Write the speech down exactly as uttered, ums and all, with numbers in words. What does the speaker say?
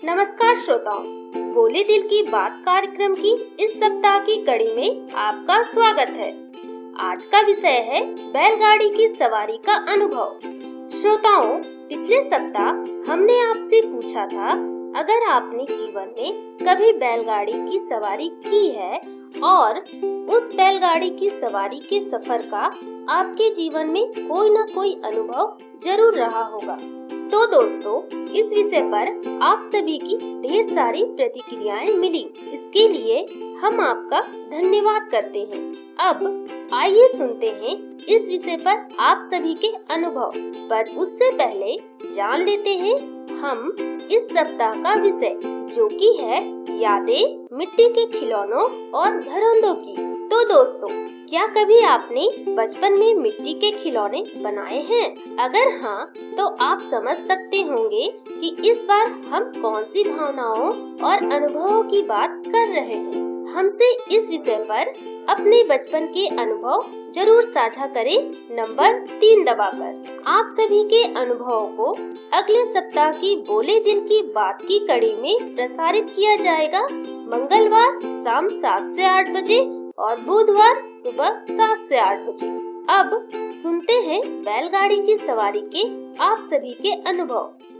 नमस्कार श्रोताओं, बोले दिल की बात कार्यक्रम की इस सप्ताह की कड़ी में आपका स्वागत है। आज का विषय है बैलगाड़ी की सवारी का अनुभव। श्रोताओं, पिछले सप्ताह हमने आपसे पूछा था, अगर आपने जीवन में कभी बैलगाड़ी की सवारी की है और उस बैलगाड़ी की सवारी के सफर का आपके जीवन में कोई न कोई अनुभव जरूर रहा होगा। तो दोस्तों, इस विषय पर आप सभी की ढेर सारी प्रतिक्रियाएं मिली। इसके लिए हम आपका धन्यवाद करते हैं। अब आइए सुनते हैं इस विषय पर आप सभी के अनुभव। पर उससे पहले जान लेते हैं हम इस सप्ताह का विषय, जो कि है यादें मिट्टी के खिलौनों और घरौंदों की। तो दोस्तों, क्या कभी आपने बचपन में मिट्टी के खिलौने बनाए हैं? अगर हाँ, तो आप समझ सकते होंगे कि इस बार हम कौन सी भावनाओं और अनुभवों की बात कर रहे हैं। हमसे इस विषय पर अपने बचपन के अनुभव जरूर साझा करें, नंबर तीन दबाकर। आप सभी के अनुभवों को अगले सप्ताह की बोले दिल की बात की कड़ी में प्रसारित किया जाएगा, मंगलवार शाम सात से आठ बजे और बुधवार सुबह सात से आठ बजे। अब सुनते हैं बैलगाड़ी की सवारी के आप सभी के अनुभव।